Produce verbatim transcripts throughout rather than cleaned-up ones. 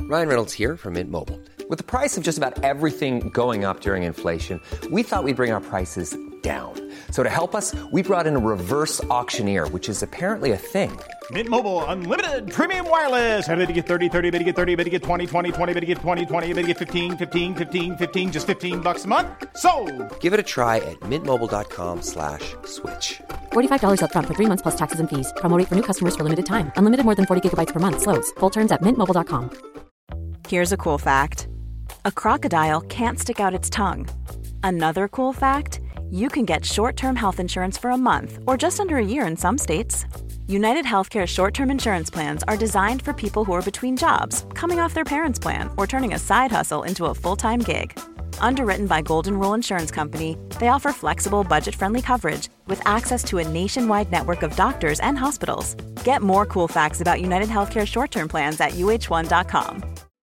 Ryan Reynolds here from Mint Mobile. With the price of just about everything going up during inflation, we thought we'd bring our prices down. So to help us, we brought in a reverse auctioneer, which is apparently a thing. Mint Mobile Unlimited Premium Wireless. How to get thirty, thirty, how to get thirty, how to get twenty, twenty, twenty, how to get twenty, twenty, how to get fifteen, fifteen, fifteen, fifteen, just fifteen bucks a month? Sold! Give it a try at mintmobile.com slash switch. forty-five dollars up front for three months plus taxes and fees. Promo rate for new customers for limited time. Unlimited more than forty gigabytes per month. Slows full terms at mint mobile dot com. Here's a cool fact. A crocodile can't stick out its tongue. Another cool fact, you can get short-term health insurance for a month or just under a year in some states. United Healthcare short-term insurance plans are designed for people who are between jobs, coming off their parents' plan, or turning a side hustle into a full-time gig. Underwritten by Golden Rule Insurance Company, they offer flexible, budget-friendly coverage with access to a nationwide network of doctors and hospitals. Get more cool facts about United Healthcare short-term plans at U H one dot com.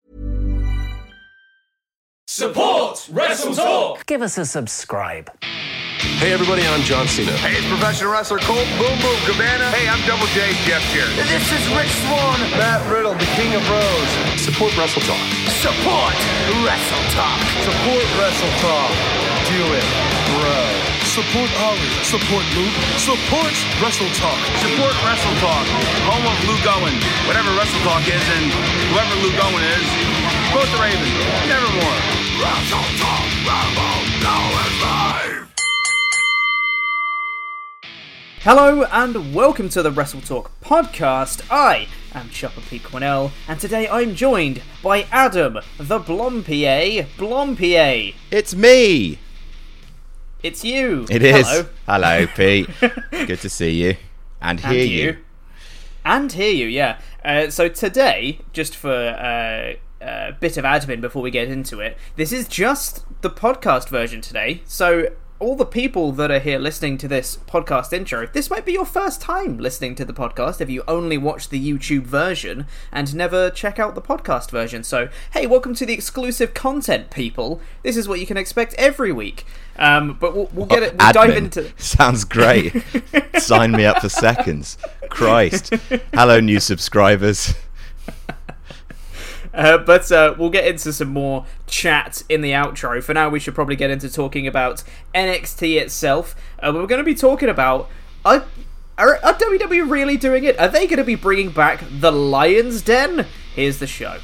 Support Wrestle Talk! Give us a subscribe. Hey everybody, I'm John Cena. Hey, it's professional wrestler Colt Boom Boom Cabana. Hey, I'm Double J, Jeff Jarrett. This is Rich Swann. Matt Riddle, the King of Bros. Support Wrestle Talk. Support Wrestle Talk. Support Wrestle Talk. Do it, bro. Support Ollie. Support Luke. Support Wrestle Talk. Support Wrestle Talk. Home of Luke Owen. Whatever Wrestle Talk is, and whoever Luke Owen is, quote the Raven. Nevermore. Wrestle Talk. Rambo. Now is live. Hello and welcome to the Wrestle Talk podcast. I am Chopper P. Cornell, and today I'm joined by Adam, the Blompier. Blompier. It's me. It's you. It is. Hello, Hello Pete. Good to see you and hear and you. you. And hear you. Yeah. Uh, so today, just for uh, a bit of admin before we get into it, this is just the podcast version today. So all the people that are here listening to this podcast intro, this might be your first time listening to the podcast if you only watch the YouTube version and never check out the podcast version. So, hey, welcome to the exclusive content, people. This is what you can expect every week. Um, but we'll, we'll get it. We'll Admin. dive into. Sounds great. Sign me up for seconds. Christ. Hello, new subscribers. Uh, but uh, we'll get into some more chat in the outro. For now, we should probably get into talking about N X T itself. Uh, we're going to be talking about... Are, are, are W W E really doing it? Are they going to be bringing back the Lion's Den? Here's the show.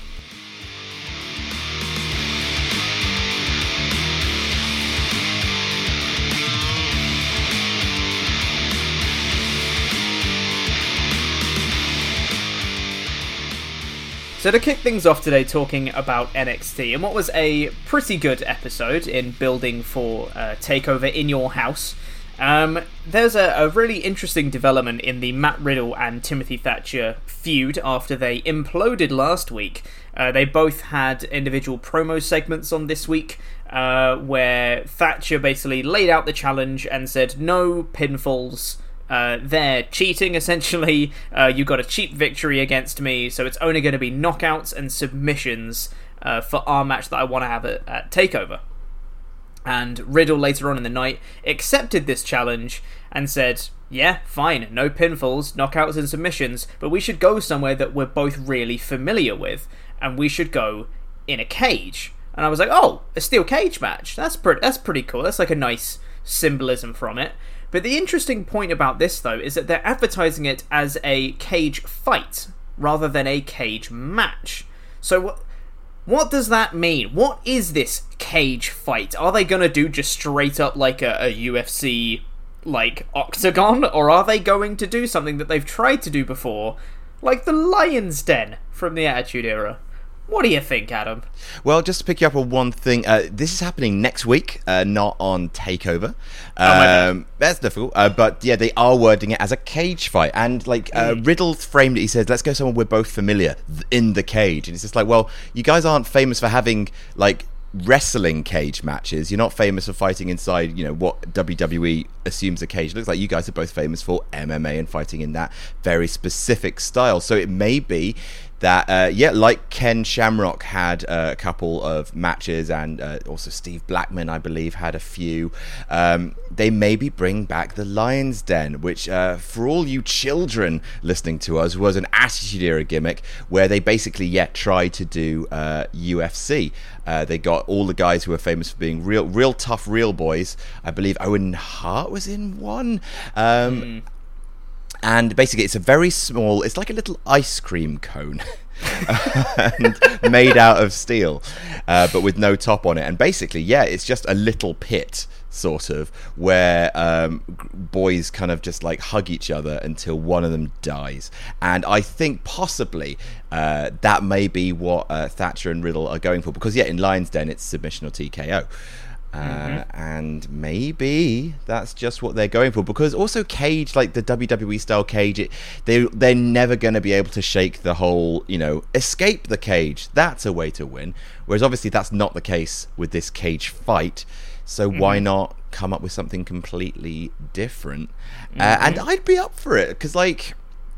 So to kick things off today, talking about N X T, and what was a pretty good episode in building for uh, TakeOver in your house, um, there's a, a really interesting development in the Matt Riddle and Timothy Thatcher feud after they imploded last week. Uh, they both had individual promo segments on this week, uh, where Thatcher basically laid out the challenge and said, no pinfalls. Uh, they're cheating, essentially. Uh, you got a cheap victory against me, so it's only going to be knockouts and submissions uh, for our match that I want to have at, at TakeOver. And Riddle, later on in the night, accepted this challenge and said, yeah, fine, no pinfalls, knockouts and submissions, but we should go somewhere that we're both really familiar with, and we should go in a cage. And I was like, oh, a steel cage match. That's, pre- that's pretty cool. That's like a nice symbolism from it. But the interesting point about this, though, is that they're advertising it as a cage fight rather than a cage match. So what, what does that mean? What is this cage fight? Are they going to do just straight up like a, a U F C, like, octagon? Or are they going to do something that they've tried to do before, like the Lion's Den from the Attitude Era? What do you think, Adam? Well, just to pick you up on one thing, uh, this is happening next week, uh, not on TakeOver. Oh, um, that's difficult, uh, but yeah, they are wording it as a cage fight. And like uh, mm. Riddle framed it, he says, "Let's go somewhere we're both familiar th- in the cage." And it's just like, well, you guys aren't famous for having like wrestling cage matches. You're not famous for fighting inside, you know, what W W E assumes a cage looks like. You guys are both famous for M M A and fighting in that very specific style. So it may be that, uh, yeah, like Ken Shamrock had uh, a couple of matches, and uh, also Steve Blackman, I believe, had a few. Um, they maybe bring back the Lion's Den, which, uh, for all you children listening to us, was an Attitude Era gimmick where they basically, yeah, tried to do uh, U F C. Uh, they got all the guys who were famous for being real, real tough, real boys. I believe Owen Hart was in one. Um, mm. And basically, it's a very small, it's like a little ice cream cone and made out of steel, uh, but with no top on it. And basically, yeah, it's just a little pit, sort of, where um, boys kind of just like hug each other until one of them dies. And I think possibly uh, that may be what uh, Thatcher and Riddle are going for, because, yeah, in Lion's Den, it's submission or T K O. Uh, mm-hmm. And maybe that's just what they're going for, because also Cage, like the W W E style Cage, it, they they're never going to be able to shake the whole, you know, escape the cage. That's a way to win. Whereas obviously that's not the case with this cage fight. So mm-hmm. why not come up with something completely different? Mm-hmm. Uh, and I'd be up for it, because, like,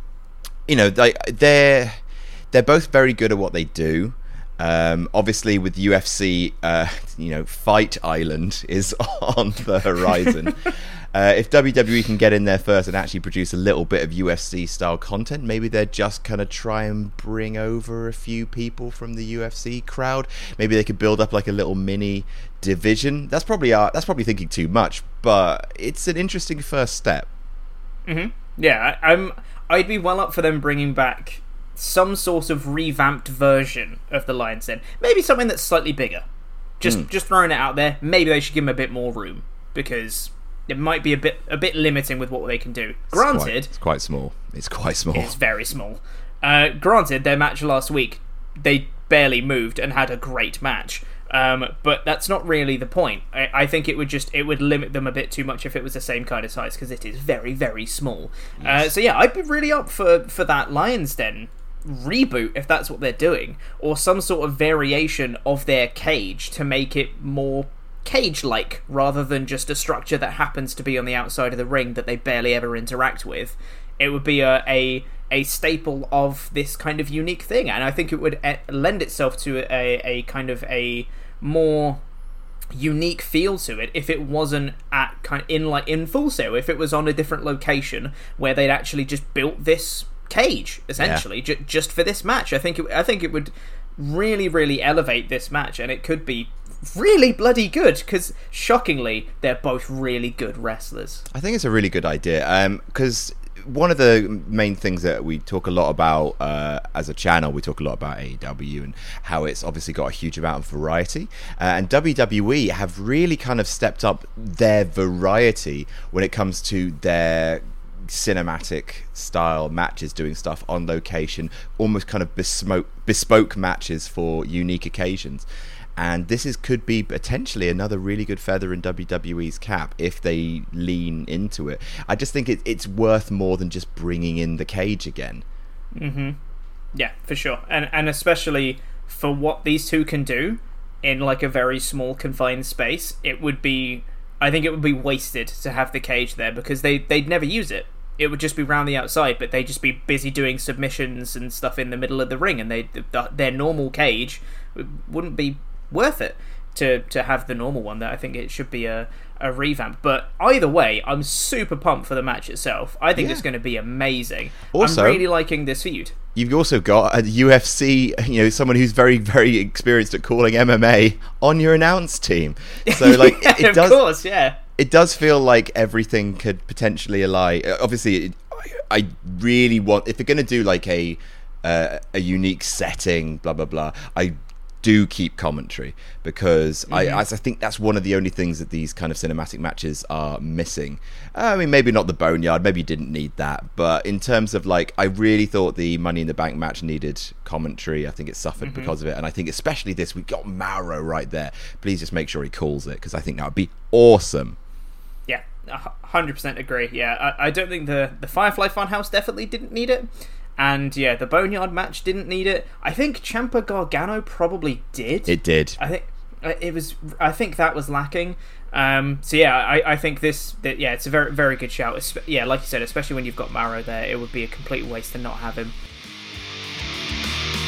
you know, they, they're they're both very good at what they do. Um, obviously, with U F C, uh, you know, Fight Island is on the horizon. uh, if W W E can get in there first and actually produce a little bit of U F C-style content, maybe they're just kind of try and bring over a few people from the U F C crowd. Maybe they could build up like a little mini division. That's probably uh, that's probably thinking too much, but it's an interesting first step. Mm-hmm. Yeah, I, I'm. I'd be well up for them bringing back some sort of revamped version of the Lion's Den. Maybe something that's slightly bigger. Just mm. just throwing it out there. Maybe they should give them a bit more room, because it might be a bit a bit limiting with what they can do. Granted, it's quite, it's quite small. It's quite small. It's very small. Uh, granted, their match last week, they barely moved and had a great match. Um, but that's not really the point. I, I think it would just it would limit them a bit too much if it was the same kind of size, because it is very, very small. Yes. Uh, so yeah, I'd be really up for, for that Lion's Den reboot, if that's what they're doing, or some sort of variation of their cage to make it more cage-like, rather than just a structure that happens to be on the outside of the ring that they barely ever interact with. It would be a a, a staple of this kind of unique thing, and I think it would lend itself to a, a kind of a more unique feel to it if it wasn't at kind of in like in Full Sail, if it was on a different location where they'd actually just built this cage essentially yeah. j- just for this match. I think it, I think it would really, really elevate this match, and it could be really bloody good, because shockingly they're both really good wrestlers. I think it's a really good idea, because um, one of the main things that we talk a lot about uh, as a channel, we talk a lot about A E W and how it's obviously got a huge amount of variety, uh, and W W E have really kind of stepped up their variety when it comes to their cinematic style matches, doing stuff on location, almost kind of bespoke bespoke matches for unique occasions. And this is could be potentially another really good feather in W W E's cap if they lean into it. I just think it, it's worth more than just bringing in the cage again. Mm-hmm. Yeah, for sure. And and especially for what these two can do in like a very small confined space, it would be, I think it would be wasted to have the cage there, because they, they'd never use it. It would just be round the outside, but they'd just be busy doing submissions and stuff in the middle of the ring, and they the, their normal cage wouldn't be worth it to, to have the normal one. That I think it should be a, a revamp. But either way, I'm super pumped for the match itself. I think yeah. it's going to be amazing. Also, I'm really liking this feud. You've also got a U F C, you know, someone who's very, very experienced at calling M M A on your announce team. So, like, yeah, it, it does, of course, yeah. It does feel like everything could potentially ally. Obviously, it, I really want, if you're going to do like a uh, a unique setting, blah blah blah, I do keep commentary, because mm-hmm. I, I think that's one of the only things that these kind of cinematic matches are missing. I mean, maybe not the Boneyard, maybe you didn't need that, but in terms of like, I really thought the Money in the Bank match needed commentary. I think it suffered mm-hmm. because of it, and I think especially this, we got Mauro right there. Please just make sure he calls it, because I think that would be awesome. Yeah, one hundred percent agree. Yeah, I, I don't think the, the Firefly Funhouse definitely didn't need it. And yeah, the Boneyard match didn't need it. I think Ciampa Gargano probably did. It did. I think it was. I think that was lacking. Um, so yeah, I, I think this. That, yeah, it's a very very good shout. It's, yeah, like you said, especially when you've got Mauro there, it would be a complete waste to not have him.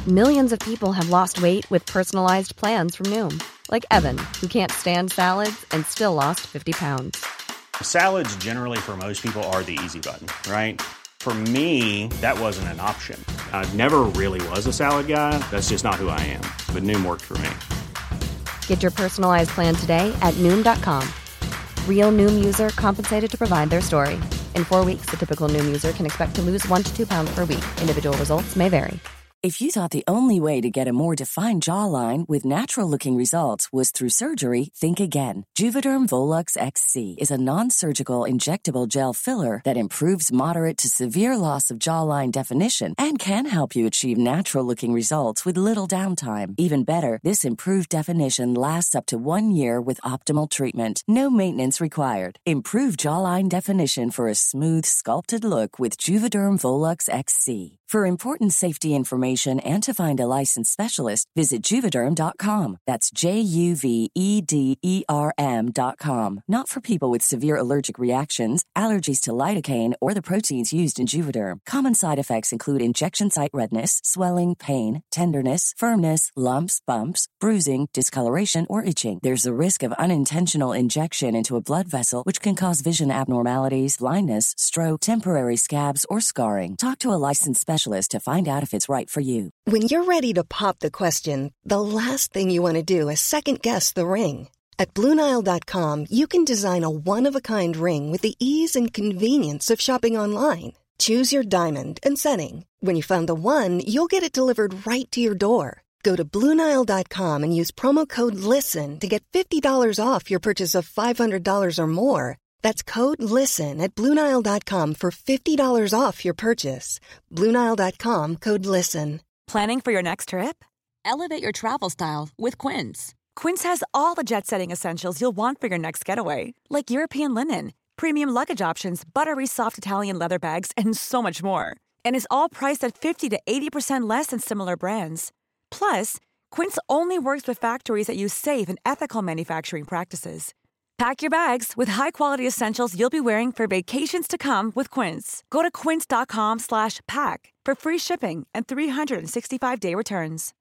Millions of people have lost weight with personalized plans from Noom. Like Evan, who can't stand salads and still lost fifty pounds. Salads generally for most people are the easy button, right? For me, that wasn't an option. I never really was a salad guy. That's just not who I am. But Noom worked for me. Get your personalized plan today at Noom dot com. Real Noom user compensated to provide their story. In four weeks, the typical Noom user can expect to lose one to two pounds per week. Individual results may vary. If you thought the only way to get a more defined jawline with natural-looking results was through surgery, think again. Juvederm Volux X C is a non-surgical injectable gel filler that improves moderate to severe loss of jawline definition and can help you achieve natural-looking results with little downtime. Even better, this improved definition lasts up to one year with optimal treatment. No maintenance required. Improve jawline definition for a smooth, sculpted look with Juvederm Volux X C. For important safety information and to find a licensed specialist, visit Juvederm dot com. That's J U V E D E R M dot com. Not for people with severe allergic reactions, allergies to lidocaine, or the proteins used in Juvederm. Common side effects include injection site redness, swelling, pain, tenderness, firmness, lumps, bumps, bruising, discoloration, or itching. There's a risk of unintentional injection into a blood vessel, which can cause vision abnormalities, blindness, stroke, temporary scabs, or scarring. Talk to a licensed specialist to find out if it's right for you. When you're ready to pop the question, the last thing you want to do is second-guess the ring. At Blue Nile dot com, you can design a one-of-a-kind ring with the ease and convenience of shopping online. Choose your diamond and setting. When you find the one, you'll get it delivered right to your door. Go to Blue Nile dot com and use promo code LISTEN to get fifty dollars off your purchase of five hundred dollars or more. That's code LISTEN at Blue Nile dot com for fifty dollars off your purchase. Blue Nile dot com, code LISTEN. Planning for your next trip? Elevate your travel style with Quince. Quince has all the jet-setting essentials you'll want for your next getaway, like European linen, premium luggage options, buttery soft Italian leather bags, and so much more. And is all priced at fifty to eighty percent less than similar brands. Plus, Quince only works with factories that use safe and ethical manufacturing practices. Pack your bags with high-quality essentials you'll be wearing for vacations to come with Quince. Go to quince dot com slash pack for free shipping and three hundred sixty-five day returns.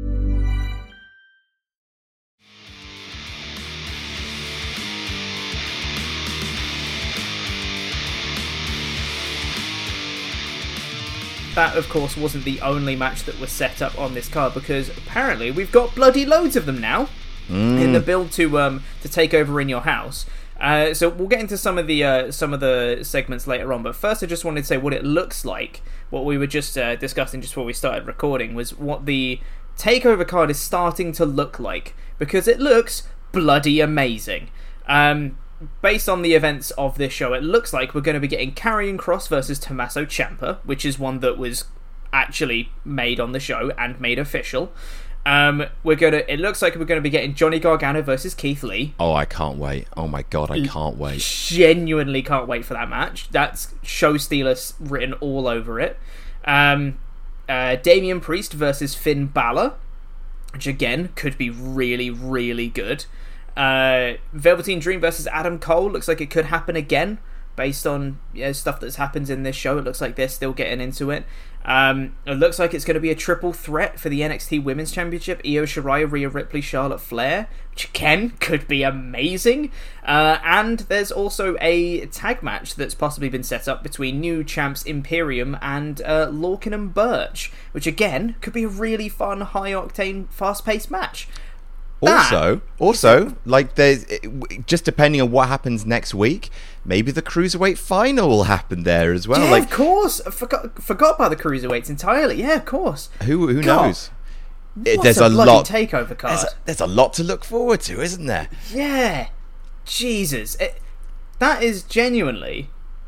That, of course, wasn't the only match that was set up on this card, because apparently we've got bloody loads of them now. Mm. In the build to um to take over in your house. Uh, so we'll get into some of the uh, some of the segments later on. But first, I just wanted to say what it looks like. What we were just uh, discussing just before we started recording was what the takeover card is starting to look like, because it looks bloody amazing. Um, based on the events of this show, it looks like we're going to be getting Karrion Kross versus Tommaso Ciampa, which is one that was actually made on the show and made official. Um, we're gonna. It looks like we're gonna be getting Johnny Gargano versus Keith Lee. Oh, I can't wait! Oh my god, I can't wait! Genuinely can't wait for that match. That's show stealer written all over it. Um, uh, Damian Priest versus Finn Balor, which again could be really, really good. Uh, Velveteen Dream versus Adam Cole looks like it could happen again, based on you know, stuff that's happened in this show. It looks like they're still getting into it. Um, it looks like it's going to be a triple threat for the N X T Women's Championship. Io Shirai, Rhea Ripley, Charlotte Flair, which again could be amazing. Uh, and there's also a tag match that's possibly been set up between new champs Imperium and uh, Lorcan and Birch, which again could be a really fun, high-octane, fast-paced match. Also, also, like there's just depending on what happens next week, maybe the Cruiserweight final will happen there as well. Yeah, like, of course. I forgot forgot about the Cruiserweights entirely. Yeah, of course. Who who God, knows? What there's a, a bloody lot takeover card. There's a, there's a lot to look forward to, isn't there? Yeah, Jesus, it, that is genuinely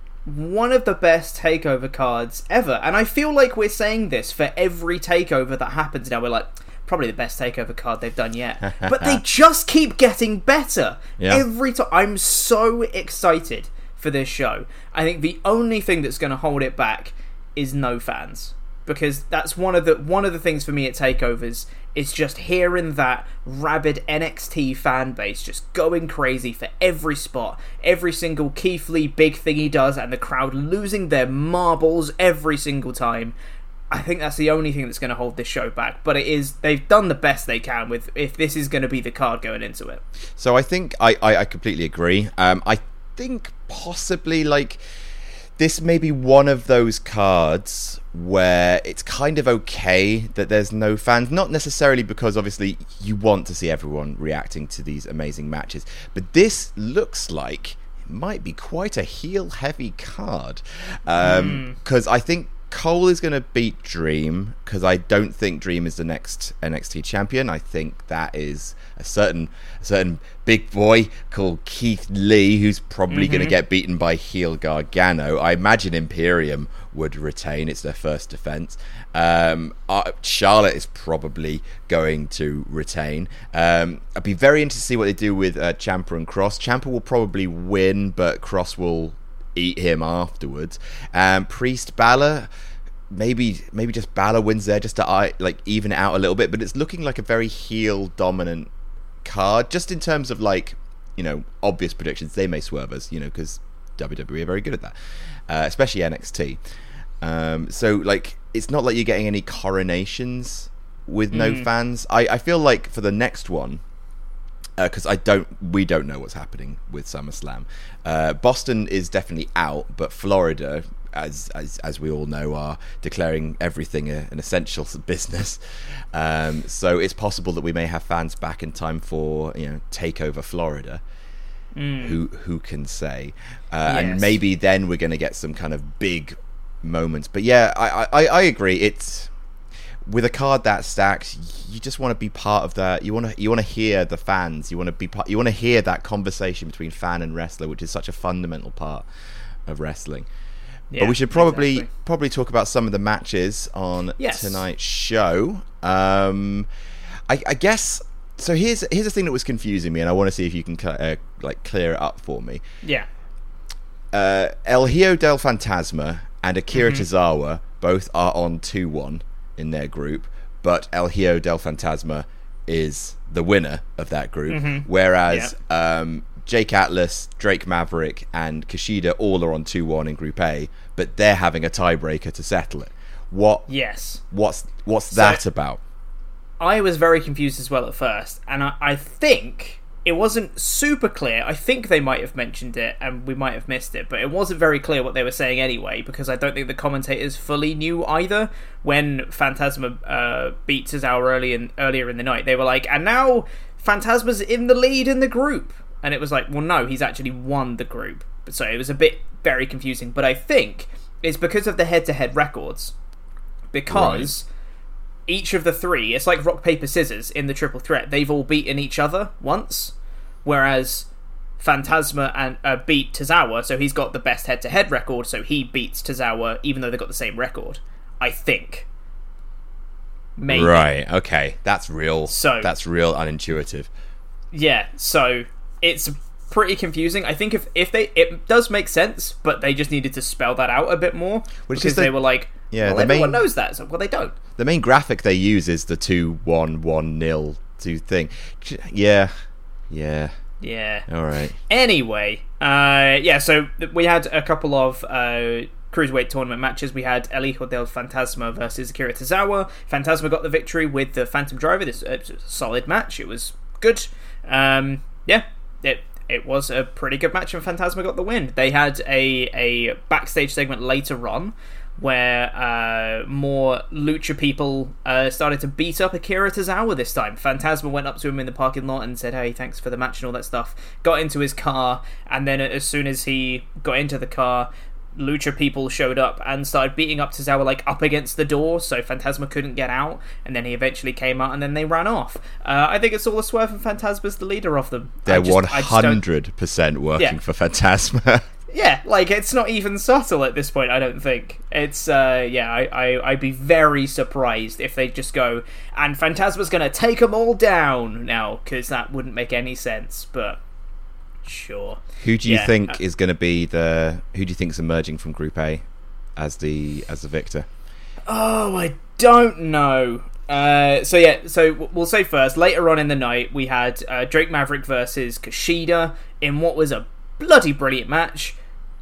one of the best takeover cards ever. And I feel like we're saying this for every takeover that happens now. We're like, probably the best takeover card they've done yet. But they just keep getting better yeah. every time. I'm so excited for this show. I think the only thing that's going to hold it back is no fans, because that's one of the one of the things for me at takeovers is just hearing that rabid N X T fan base just going crazy for every spot, every single Keith Lee big thing he does, and the crowd losing their marbles every single time. I think that's the only thing that's going to hold this show back. But it is, they've done the best they can with if this is going to be the card going into it. So I think I, I, I completely agree. Um, I think possibly like this may be one of those cards where it's kind of okay that there's no fans. Not necessarily because obviously you want to see everyone reacting to these amazing matches, but this looks like it might be quite a heel-heavy card. Because um, mm. I think Cole is going to beat Dream, because I don't think Dream is the next N X T champion. I think that is a certain a certain big boy called Keith Lee, who's probably mm-hmm. going to get beaten by heel Gargano. I imagine Imperium would retain. It's their first defense. Um, uh, Charlotte is probably going to retain. Um, I'd be very interested to see what they do with uh, Ciampa and Cross. Ciampa will probably win, but Cross will eat him afterwards. Um, Priest Balor, maybe maybe just Balor wins there just to like even it out a little bit, but it's looking like a very heel dominant card, just in terms of like, you know, obvious predictions. They may swerve us, you know, because W W E are very good at that, uh, especially N X T. Um, so like it's not like you're getting any coronations with no mm. fans. I, I feel like for the next one, because uh, I don't, we don't know what's happening with SummerSlam. Uh, Boston is definitely out, but Florida, as as as we all know, are declaring everything a, an essential business. Um, so it's possible that we may have fans back in time for, you know, Takeover Florida. Mm. Who who can say? Uh, yes. And maybe then we're going to get some kind of big moments. But yeah, I I, I agree. It's, with a card that stacked, you just want to be part of that. You want to you want to hear the fans. You want to be part, you want to hear that conversation between fan and wrestler, which is such a fundamental part of wrestling. Yeah, but we should probably exactly. probably talk about some of the matches on yes. tonight's show. Um, I, I guess so. Here's here's the thing that was confusing me, and I want to see if you can uh, like clear it up for me. Yeah. Uh, El Hijo del Fantasma and Akira mm-hmm. Tozawa both are on two one in their group, but El Hijo del Fantasma is the winner of that group, mm-hmm. whereas yeah. um, Jake Atlas, Drake Maverick, and Kushida all are on two one in Group A, but they're having a tiebreaker to settle it. What? Yes. What's what's so, that about? I was very confused as well at first, and I, I think it wasn't super clear. I think they might have mentioned it, and we might have missed it, but it wasn't very clear what they were saying anyway, because I don't think the commentators fully knew either. When Phantasma uh, beat Tozawa early in, earlier in the night, they were like, and now Phantasma's in the lead in the group. And it was like, well, no, he's actually won the group. So it was a bit very confusing, but I think it's because of the head-to-head records. Because right. each of the three, it's like rock, paper, scissors in the triple threat. They've all beaten each other once. Whereas Phantasma and uh, beat Tozawa, so he's got the best head-to-head record, so he beats Tozawa, even though they've got the same record. I think. Maybe. Right, okay. That's real. So, that's real unintuitive. Yeah, so it's pretty confusing. I think if, if they... It does make sense, but they just needed to spell that out a bit more. Which because is the, they were like, yeah, well, the everyone main, knows that. So, well, they don't. The main graphic they use is the two one one nil two thing. Yeah. Yeah. Yeah. All right. Anyway, uh, yeah, so we had a couple of uh, Cruiserweight tournament matches. We had El Hijo del Fantasma versus Akira Tozawa. Phantasma got the victory with the Phantom Driver. This uh, was a solid match. It was good. Um, yeah, it it was a pretty good match, and Phantasma got the win. They had a, a backstage segment later on where uh, more lucha people uh, started to beat up Akira Tozawa this time. Phantasma went up to him in the parking lot and said, hey, thanks for the match and all that stuff. Got into his car, and then as soon as he got into the car, lucha people showed up and started beating up Tozawa like up against the door, so Phantasma couldn't get out, and then he eventually came out and then they ran off. Uh, I think it's all a swerve, and Phantasma's the leader of them. They're just, one hundred percent working yeah. for Phantasma. Yeah, like, it's not even subtle at this point, I don't think. It's, uh, yeah, I, I, I'd be very surprised if they just go, and Phantasma's gonna take them all down now, because that wouldn't make any sense, but sure. Who do you yeah. think is gonna be the, who do you think's emerging from Group A as the, as the victor? Oh, I don't know. Uh, so yeah, so we'll say first, later on in the night, we had uh, Drake Maverick versus Kushida in what was a bloody brilliant match.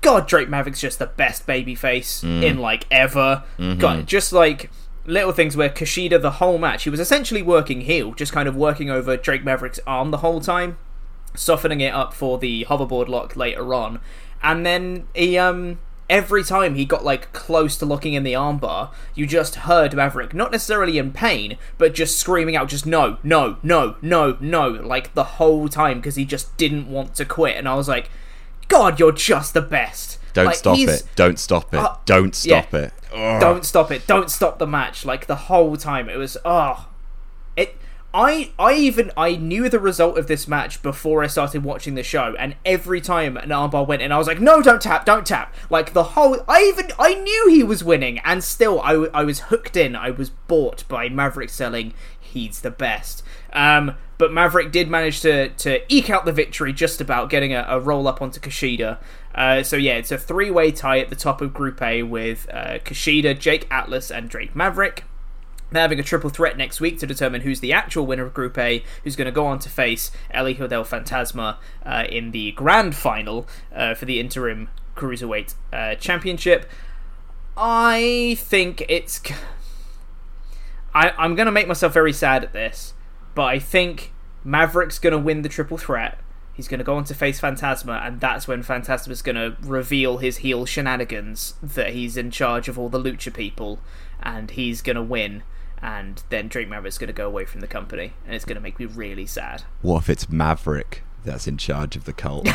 God, Drake Maverick's just the best babyface Mm. in, like, ever. Mhm. God, just, like, little things where Kushida, the whole match, he was essentially working heel, just kind of working over Drake Maverick's arm the whole time, softening it up for the hoverboard lock later on. And then he, um... every time he got, like, close to locking in the armbar, you just heard Maverick, not necessarily in pain, but just screaming out, just no, no, no, no, no, like, the whole time, because he just didn't want to quit. And I was like, God, you're just the best. Don't like, stop it. Don't stop it. Uh, Don't stop yeah. it. Ugh. Don't stop it. Don't stop the match. Like, the whole time. It was, oh. It... I I even I knew the result of this match before I started watching the show, and every time an armbar went in, I was like, no, don't tap, don't tap. Like, the whole... I even... I knew he was winning, and still, I, w- I was hooked in. I was bought by Maverick selling, he's the best. Um, but Maverick did manage to, to eke out the victory, just about getting a, a roll up onto Kushida. Uh, so yeah, it's a three-way tie at the top of Group A with uh, Kushida, Jake Atlas, and Drake Maverick. They're having a triple threat next week to determine who's the actual winner of Group A, who's going to go on to face El Hijo del Fantasma uh, in the grand final uh, for the interim Cruiserweight uh, Championship. I think it's... I, I'm going to make myself very sad at this, but I think Maverick's going to win the triple threat. He's going to go on to face Fantasma, and that's when Fantasma's going to reveal his heel shenanigans, that he's in charge of all the Lucha people, and he's going to win. And then Drake Maverick's going to go away from the company, and it's going to make me really sad. What if it's Maverick that's in charge of the cult?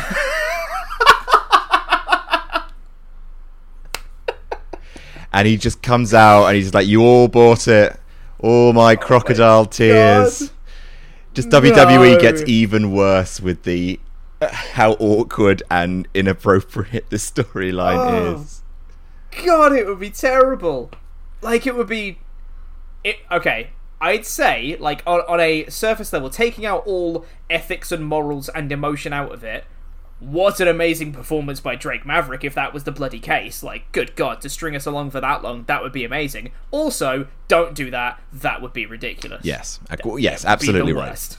And he just comes out and he's like, you all bought it. All my crocodile oh my tears. God. Just no. W W E gets even worse with the uh, how awkward and inappropriate the storyline oh. is. God, it would be terrible. Like, it would be... It, okay, I'd say, like, on, on a surface level, taking out all ethics and morals and emotion out of it, what an amazing performance by Drake Maverick if that was the bloody case. Like, good God, to string us along for that long, that would be amazing. Also, don't do that. That would be ridiculous. Yes, that, yes, absolutely right.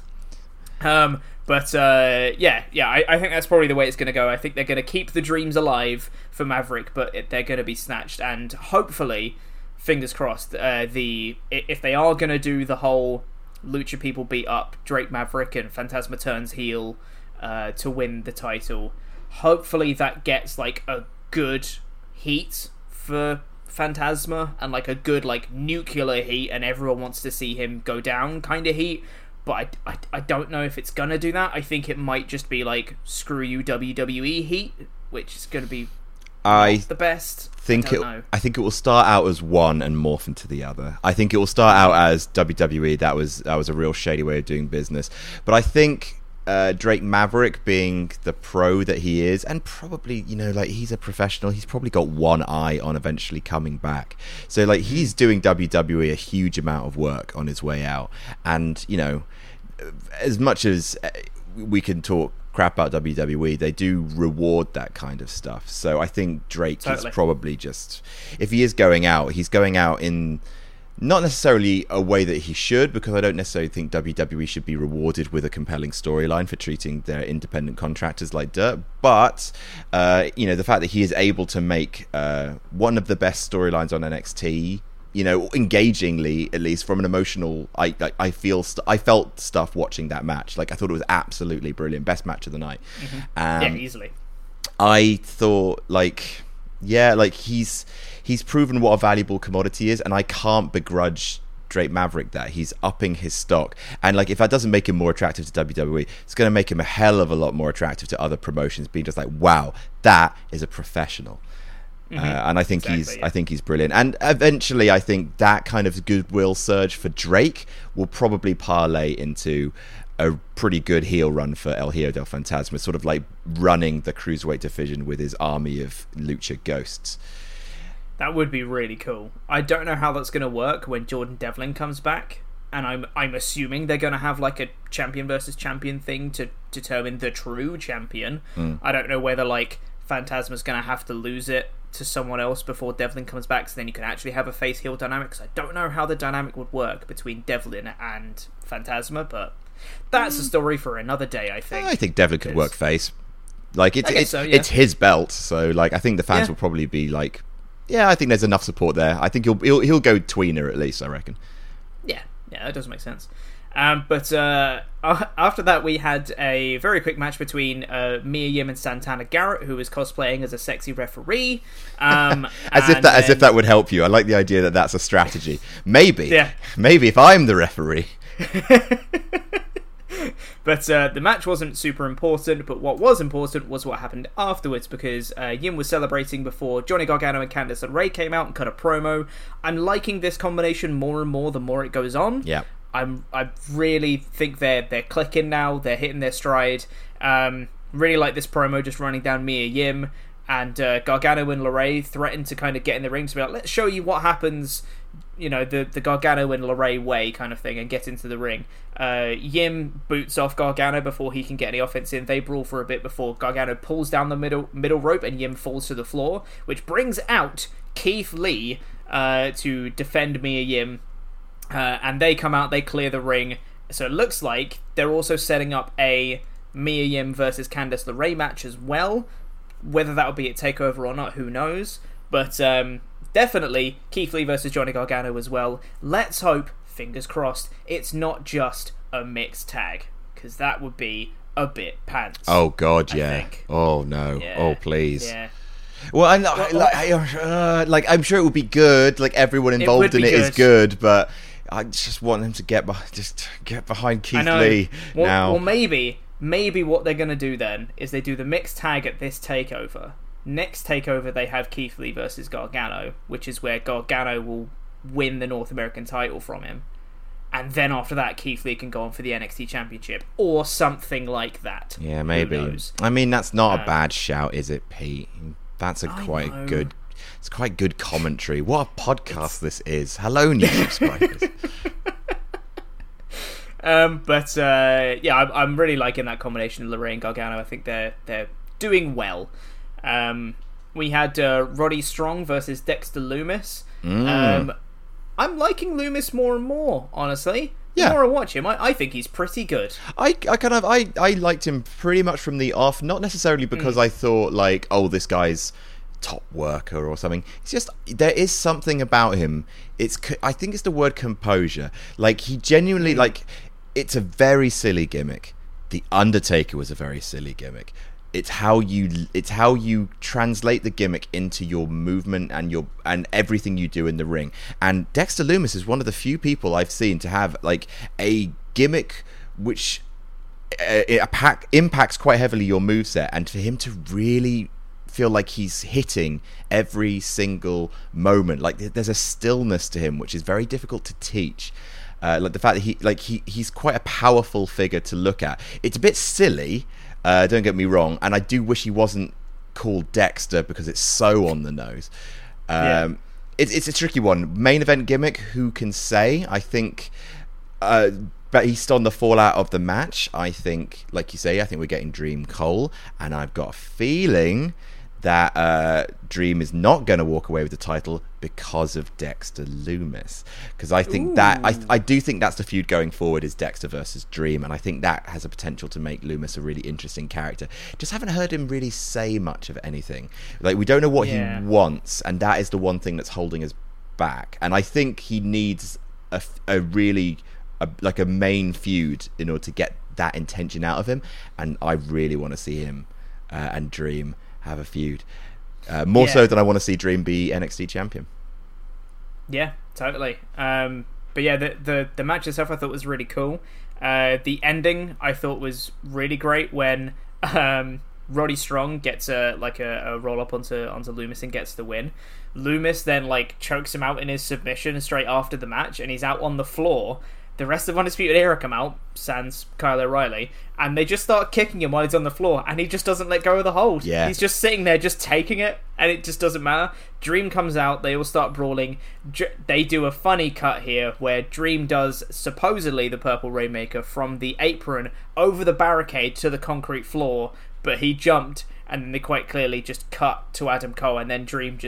Um, but, uh, yeah, yeah, I, I think that's probably the way it's going to go. I think they're going to keep the dreams alive for Maverick, but it, they're going to be snatched, and hopefully... Fingers crossed, uh, the if they are going to do the whole Lucha people beat up Drake Maverick and Fantasma turns heel uh, to win the title, hopefully that gets like a good heat for Fantasma and like a good like nuclear heat and everyone wants to see him go down kind of heat. But I, I, I don't know if it's going to do that. I think it might just be like screw you W W E heat, which is going to be I the best. Think I it. know. I think it will start out as one and morph into the other. I think it will start out as W W E. That was that was a real shady way of doing business. But I think uh, Drake Maverick, being the pro that he is, and probably you know like he's a professional. He's probably got one eye on eventually coming back. So like he's doing W W E a huge amount of work on his way out. And you know, as much as we can talk crap about W W E, they do reward that kind of stuff. So I think Drake totally. is probably just, if he is going out, he's going out in not necessarily a way that he should, because I don't necessarily think W W E should be rewarded with a compelling storyline for treating their independent contractors like dirt. But uh, you know, the fact that he is able to make uh, one of the best storylines on N X T, you know, engagingly, at least from an emotional, I I, I feel st- I felt stuff watching that match. Like I thought it was absolutely brilliant, best match of the night. Mm-hmm. Um, yeah, easily. I thought like, yeah, like he's he's proven what a valuable commodity is, and I can't begrudge Drake Maverick that. He's upping his stock, and like if that doesn't make him more attractive to W W E, it's going to make him a hell of a lot more attractive to other promotions. Being just like, wow, that is a professional. Mm-hmm. Uh, and I think exactly, he's, yeah. I think he's brilliant. And eventually, I think that kind of goodwill surge for Drake will probably parlay into a pretty good heel run for El Hijo del Fantasma, sort of like running the cruiserweight division with his army of lucha ghosts. That would be really cool. I don't know how that's going to work when Jordan Devlin comes back, and I'm I'm assuming they're going to have like a champion versus champion thing to determine the true champion. Mm. I don't know whether like Fantasma's going to have to lose it to someone else before Devlin comes back, so then you can actually have a face heel dynamic, because I don't know how the dynamic would work between Devlin and Fantasma, but that's mm. a story for another day, I think. I think Devlin could work face. Like it's it's, so, yeah. it's his belt, so like I think the fans yeah. will probably be like, yeah, I think there's enough support there. I think he'll he'll, he'll go tweener at least, I reckon. Yeah, yeah, that does make sense. Um, but uh, after that, we had a very quick match between uh, Mia Yim and Santana Garrett, who was cosplaying as a sexy referee. Um, as if that then... as if that would help you. I like the idea that that's a strategy. Maybe, yeah. maybe if I'm the referee. But uh, the match wasn't super important, but what was important was what happened afterwards, because uh, Yim was celebrating before Johnny Gargano and Candice LeRae came out and cut a promo. I'm liking this combination more and more the more it goes on. Yeah. I'm, I really think they're they're clicking now, they're hitting their stride. Um, really like this promo just running down Mia Yim, and uh, Gargano and LeRae threatened to kind of get in the ring to be like, let's show you what happens, you know, the, the Gargano and LeRae way kind of thing, and get into the ring. Uh, Yim boots off Gargano before he can get any offense in. They brawl for a bit before Gargano pulls down the middle middle rope and Yim falls to the floor, which brings out Keith Lee uh, to defend Mia Yim. Uh, and they come out, they clear the ring. So it looks like they're also setting up a Mia Yim versus Candice LeRae match as well. Whether that will be at TakeOver or not, who knows. But um, definitely Keith Lee versus Johnny Gargano as well. Let's hope, fingers crossed, it's not just a mixed tag, because that would be a bit pants. Oh God, I yeah. think. Oh no. Yeah. Oh please. Yeah. Well, I'm not, like, I, uh, like I'm sure it would be good. Like everyone involved in it good. is good, but I just want them to get behind, just get behind Keith Lee well, now. Well, maybe, maybe what they're going to do then is they do the mixed tag at this takeover. Next takeover, they have Keith Lee versus Gargano, which is where Gargano will win the North American title from him, and then after that, Keith Lee can go on for the N X T Championship or something like that. Yeah, maybe. I mean, that's not um, a bad shout, is it, Pete? That's a quite know. good. It's quite good commentary. What a podcast it's... this is. Hello, new subscribers. um, but uh, yeah, I'm, I'm really liking that combination of LeRae and Gargano. I think they're they're doing well. Um, we had uh, Roddy Strong versus Dexter Lumis. Mm. Um, I'm liking Lumis more and more, honestly. Yeah. The more I watch him, I, I think he's pretty good. I, I kind of I, I liked him pretty much from the off, not necessarily because mm. I thought like, oh, this guy's top worker or something. It's just there is something about him. It's I think it's the word composure. Like he genuinely mm. like it's a very silly gimmick. The Undertaker was a very silly gimmick. It's how you it's how you translate the gimmick into your movement and your and everything you do in the ring. And Dexter Lumis is one of the few people I've seen to have like a gimmick which uh, it pack, impacts quite heavily your moveset, and for him to really feel like he's hitting every single moment. Like there's a stillness to him which is very difficult to teach. Uh, like the fact that he like he he's quite a powerful figure to look at. It's a bit silly. Uh, don't get me wrong, and I do wish he wasn't called Dexter because it's so on the nose. Um, yeah. it, it's a tricky one. Main event gimmick, who can say? I think, uh, based on the fallout of the match, I think, like you say, I think we're getting Dream Cole, and I've got a feeling that uh, Dream is not going to walk away with the title because of Dexter Lumis. Because I think Ooh. that I I do think that's the feud going forward, is Dexter versus Dream, and I think that has a potential to make Lumis a really interesting character. Just haven't heard him really say much of anything. Like we don't know what yeah. he wants, and that is the one thing that's holding us back. And I think he needs a, a really a, like a main feud in order to get that intention out of him. And I really want to see him uh, and Dream have a feud. Uh, more yeah. so than I want to see Dream be N X T champion. Yeah, totally. Um, but yeah, the, the the match itself I thought was really cool. Uh, the ending I thought was really great when um, Roddy Strong gets a like a, a roll up onto onto Lumis and gets the win. Lumis then like chokes him out in his submission straight after the match, and he's out on the floor. The rest of Undisputed Era come out, sans Kyle O'Reilly, and they just start kicking him while he's on the floor, and he just doesn't let go of the hold. Yeah. He's just sitting there, just taking it, and it just doesn't matter. Dream comes out, they all start brawling. Dr- they do a funny cut here, where Dream does, supposedly, the Purple Rainmaker from the apron over the barricade to the concrete floor, but he jumped, and then they quite clearly just cut to Adam Cole, and then Dream just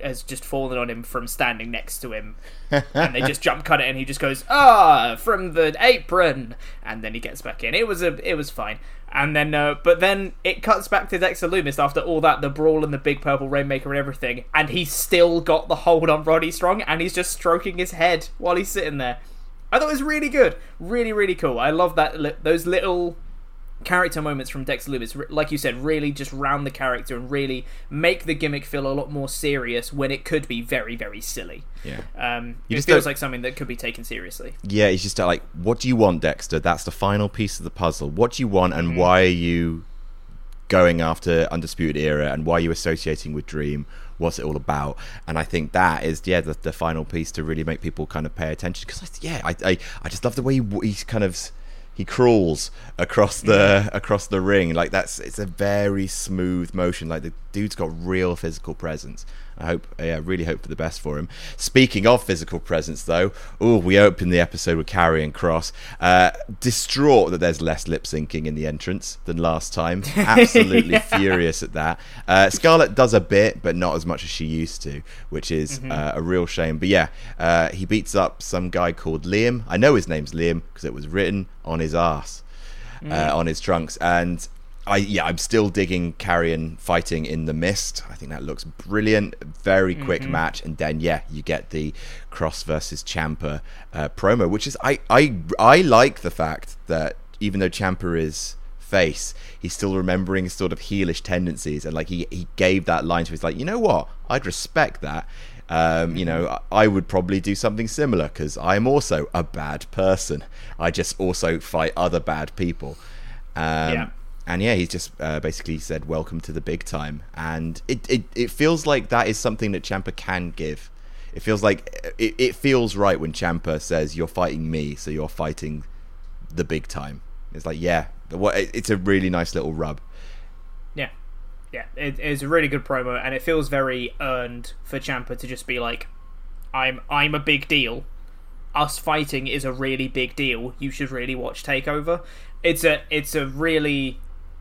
has just fallen on him from standing next to him, and they just jump cut it, and he just goes, "Ah, from the apron," and then he gets back in. It was a, it was fine. And then, uh, but then it cuts back to Dexter Lumis after all that, the brawl and the big purple Rainmaker and everything, and he's still got the hold on Roddy Strong, and he's just stroking his head while he's sitting there. I thought it was really good, really, really cool. I love that those little character moments from Dexter Lumis, like you said, really just round the character and really make the gimmick feel a lot more serious when it could be very, very silly. Yeah, um, it feels like something that could be taken seriously. Yeah, he's just like, what do you want, Dexter? That's the final piece of the puzzle. What do you want, and mm-hmm. why are you going after Undisputed Era, and why are you associating with Dream? What's it all about? And I think that is, yeah, the, the final piece to really make people kind of pay attention. Because, yeah, I, I I just love the way he, he's kind of... he crawls across the across the ring. Like, that's, it's a very smooth motion. Like, the dude's got real physical presence. I hope, yeah, really hope for the best for him. Speaking of physical presence, though, oh, we opened the episode with Karrion Kross. Uh, distraught that there's less lip syncing in the entrance than last time. Absolutely yeah. furious at that. Uh, Scarlett does a bit, but not as much as she used to, which is mm-hmm. uh, a real shame. But yeah, uh, he beats up some guy called Liam. I know his name's Liam because it was written on his ass, mm. uh, on his trunks, and. I yeah, I'm still digging Karrion fighting in the mist. I think that looks brilliant. Very quick mm-hmm. match, and then yeah, you get the Kross versus Ciampa uh, promo, which is I, I I like the fact that even though Ciampa is face, he's still remembering his sort of heelish tendencies, and like he he gave that line to his like, you know what, I'd respect that. Um, you know, I would probably do something similar because I'm also a bad person. I just also fight other bad people. Um, yeah. And yeah, he's just uh, basically said, welcome to the big time. And it, it, it feels like that is something that Ciampa can give. It feels like, it, it feels right when Ciampa says, you're fighting me, so you're fighting the big time. It's like, yeah, it's a really nice little rub. Yeah. Yeah, it is a really good promo, and it feels very earned for Ciampa to just be like, I'm I'm a big deal. Us fighting is a really big deal. You should really watch TakeOver. It's a it's a really...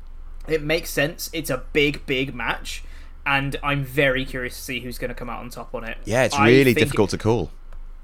It makes sense. It's a big, big match, and I'm very curious to see who's going to come out on top on it. Yeah, it's really difficult to call.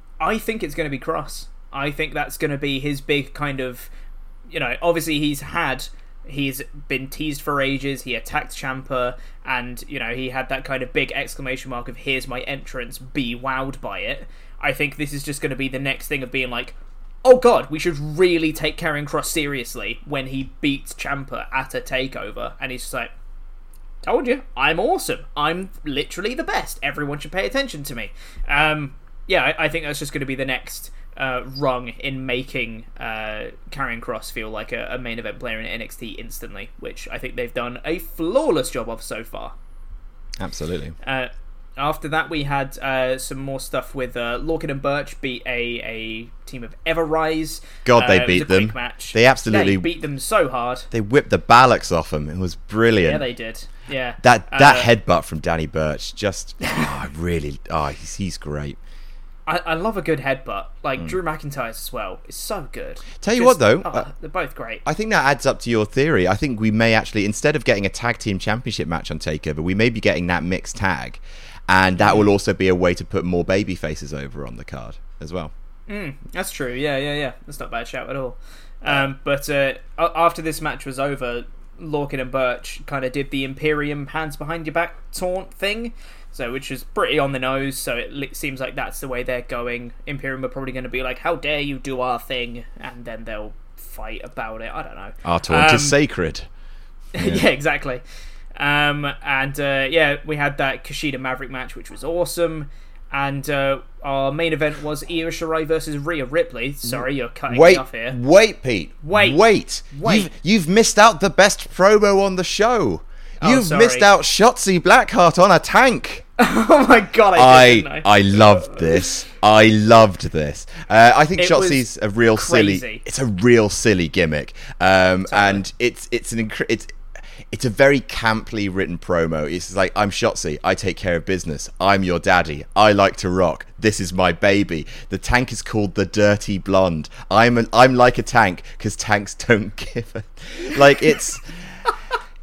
I think it's going to be Kross. I think that's going to be his big kind of... You know, obviously he's had... He's been teased for ages. He attacked Ciampa, and, you know, he had that kind of big exclamation mark of, here's my entrance, be wowed by it. I think this is just going to be the next thing of being like, oh god, we should really take Karrion Kross seriously when he beats Ciampa at a takeover. And he's just like, told you, I'm awesome. I'm literally the best. Everyone should pay attention to me. Um, yeah, I, I think that's just going to be the next uh, rung in making uh, Karrion Kross feel like a, a main event player in N X T instantly, which I think they've done a flawless job of so far. Absolutely. Uh, After that, we had uh, some more stuff with uh, Lorcan and Birch beat a, a team of Everrise. God, they uh, beat them. Match. They absolutely yeah, beat them so hard. They whipped the Ballocks off them. It was brilliant. Yeah, they did. Yeah, that that uh, headbutt from Danny Birch, just oh, really, oh, he's, he's great. I, I love a good headbutt. Like mm. Drew McIntyre's as well. It's so good. Tell you Just, what, though, oh, uh, they're both great. I think that adds up to your theory. I think we may actually, instead of getting a tag team championship match on TakeOver, we may be getting that mixed tag. And that will also be a way to put more baby faces over on the card as well. Mm, that's true. Yeah, yeah, yeah. That's not a bad shout at all. Um, but uh, after this match was over, Lorcan and Birch kind of did the Imperium hands behind your back taunt thing, so which was pretty on the nose. So it seems like that's the way they're going. Imperium are probably going to be like, "How dare you do our thing?" and then they'll fight about it. I don't know. Our taunt um, is sacred. Yeah, yeah exactly. Um, and uh, yeah, we had that Kushida Maverick match, which was awesome. And uh, our main event was Io Shirai versus Rhea Ripley. Sorry, you're cutting wait, me off here. Wait, Pete. Wait. Wait. Wait. You've, you've missed out the best promo on the show. Oh, you've sorry. missed out Shotzi Blackheart on a tank. Oh my god, I did, I, I? I loved this. I loved this. Uh, I think it Shotzi's a real crazy. silly. It's a real silly gimmick, um, totally. and it's it's an inc- it's. It's a very camply written promo. It's like, I'm Shotzi, I take care of business. I'm your daddy. I like to rock. This is my baby. The tank is called the Dirty Blonde. I'm an, I'm like a tank because tanks don't give a... Like, it's...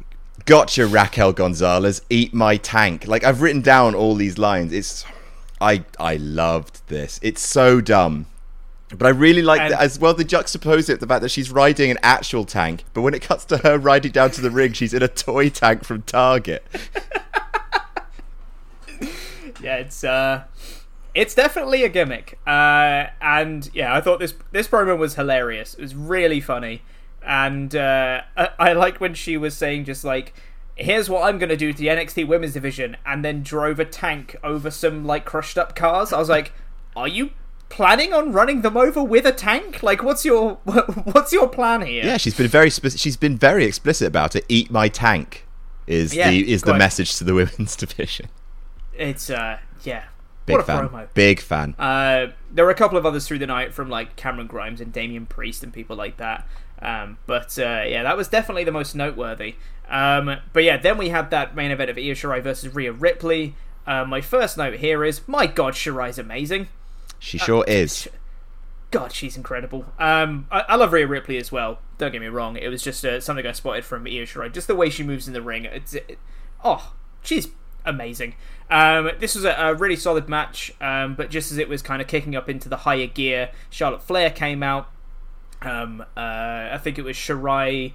Gotcha, Raquel Gonzalez. Eat my tank. Like, I've written down all these lines. It's, I, I loved this. It's so dumb. But I really like and, that as well. They juxtapose it, the fact that she's riding an actual tank, but when it cuts to her riding down to the ring, she's in a toy tank from Target. Yeah, it's uh, it's definitely a gimmick. Uh, and yeah, I thought this this promo was hilarious. It was really funny, and uh, I, I like when she was saying just like, here's what I'm going to do to the N X T Women's Division, and then drove a tank over some like crushed up cars. I was like, are you planning on running them over with a tank? Like, what's your what's your plan here? Yeah, she's been very spe- she's been very explicit about it. Eat my tank is yeah, the is the message to the women's division. It's uh yeah, big what a fan. promo. Big fan. Uh, there were a couple of others through the night from like Cameron Grimes and Damian Priest and people like that. Um, but uh, yeah, that was definitely the most noteworthy. Um, but yeah, then we had that main event of Io Shirai versus Rhea Ripley. Uh, my first note here is, my God, Shirai's amazing. She sure uh, is. God, she's incredible. Um, I, I love Rhea Ripley as well. Don't get me wrong. It was just uh, something I spotted from Io Shirai. Just the way she moves in the ring. It's it, oh, she's amazing. Um, this was a, a really solid match. Um, but just as it was kind of kicking up into the higher gear, Charlotte Flair came out. Um, uh, I think it was Shirai,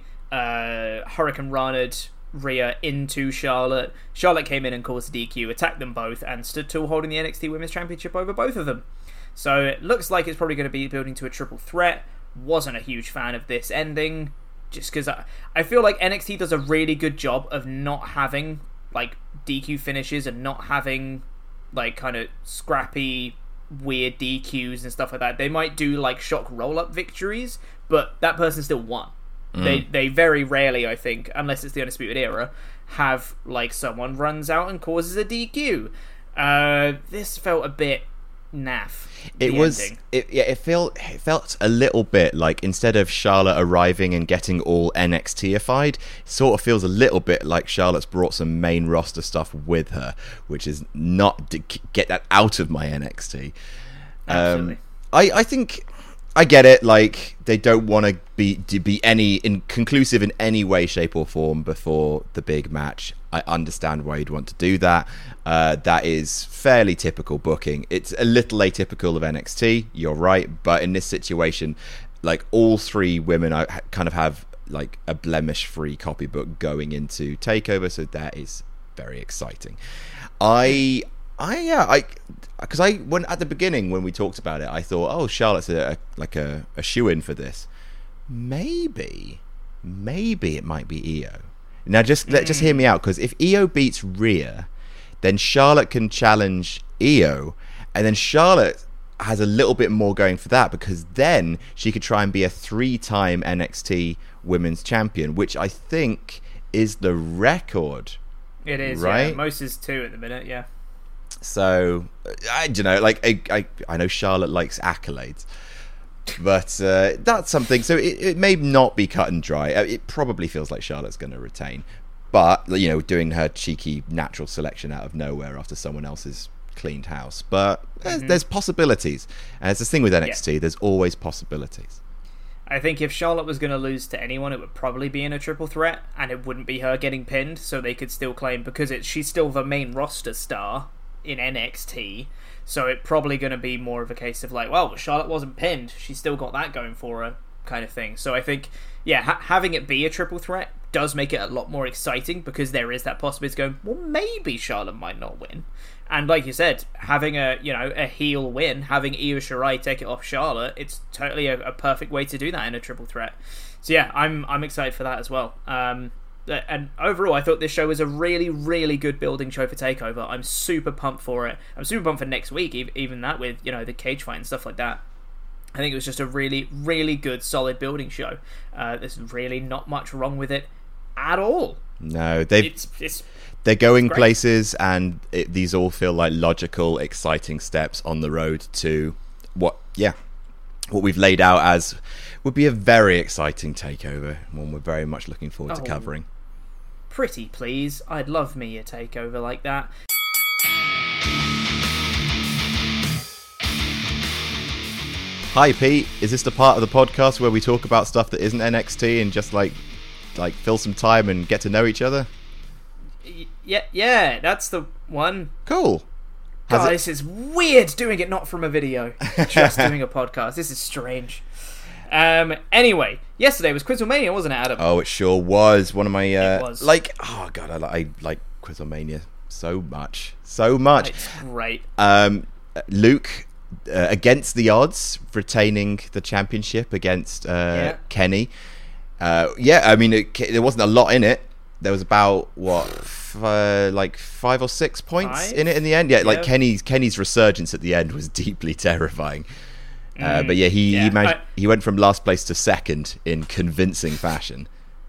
uh, Hurricane Rana'd Rhea into Charlotte. Charlotte came in and caused a D Q, attacked them both, and stood tall holding the N X T Women's Championship over both of them. So it looks like it's probably going to be building to a triple threat. Wasn't a huge fan of this ending, just because I, I feel like N X T does a really good job of not having like D Q finishes and not having like kind of scrappy, weird D Qs and stuff like that. They might do like shock roll-up victories, but that person still won. Mm. They they very rarely, I think, unless it's the Undisputed Era, have like someone runs out and causes a D Q. Uh, this felt a bit naff. It was ending. it yeah it felt it felt a little bit like, instead of Charlotte arriving and getting all N X T-ified, it sort of feels a little bit like Charlotte's brought some main roster stuff with her, which is not to get that out of my N X T. Absolutely. Um, I I think I get it. Like, they don't want to be to be any in conclusive in any way, shape, or form before the big match. I understand why you'd want to do that. Uh, that is fairly typical booking. It's a little atypical of N X T. You're right, but in this situation, like, all three women are, kind of have like a blemish-free copybook going into TakeOver, so that is very exciting. I. I yeah I because I when at the beginning when we talked about it, I thought, oh, Charlotte's a, a like a, a shoe-in for this. Maybe, maybe it might be Io. Now just let just hear me out, because if Io beats Rhea, then Charlotte can challenge Io, and then Charlotte has a little bit more going for that, because then she could try and be a three-time N X T Women's Champion, which I think is the record. It is, right? Yeah. Most is two at the minute, yeah. So, I don't know, like, I, I, I know Charlotte likes accolades, but uh, that's something. So it, it may not be cut and dry. It probably feels like Charlotte's going to retain, but, you know, doing her cheeky natural selection out of nowhere after someone else has cleaned house. But there's, mm-hmm. there's possibilities. And it's this thing with N X T, yeah. There's always possibilities. I think if Charlotte was going to lose to anyone, it would probably be in a triple threat, and it wouldn't be her getting pinned, so they could still claim, because it's she's still the main roster star in N X T, so it's probably going to be more of a case of like, well, Charlotte wasn't pinned, she's still got that going for her, kind of thing. So I think, yeah, ha- having it be a triple threat does make it a lot more exciting, because there is that possibility going, well, maybe Charlotte might not win. And like you said, having a, you know, a heel win, having Io Shirai take it off Charlotte, it's totally a, a perfect way to do that in a triple threat. So yeah, I'm I'm excited for that as well. Um, And overall, I thought this show was a really, really good building show for TakeOver. I'm super pumped for it. I'm super pumped for next week, even that with, you know, the cage fight and stuff like that. I think it was just a really, really good, solid building show. Uh, there's really not much wrong with it at all. No, they've it's, it's they're going great. places, and it, these all feel like logical, exciting steps on the road to what, yeah, what we've laid out as would be a very exciting TakeOver, one we're very much looking forward oh. to covering. Pretty please. I'd love me a takeover like that. Hi Pete, is this the part of the podcast where we talk about stuff that isn't N X T and just like like fill some time and get to know each other? Yeah, yeah, that's the one. Cool. God, this is weird doing it not from a video, just doing a podcast. This is strange. Um. Anyway, yesterday was Quizlemania, wasn't it, Adam? Oh, it sure was. One of my uh, it was. like. Oh god, I, I like Quizlemania so much, so much. It's great. Um, Luke uh, against the odds, retaining the championship against uh, yeah. Kenny. Uh, yeah, I mean, it, there wasn't a lot in it. There was about what, f- uh, like five or six points five? in it in the end. Yeah, yeah, like Kenny's Kenny's resurgence at the end was deeply terrifying. Mm, uh, but yeah, he yeah, he, managed, I, he went from last place to second in convincing fashion,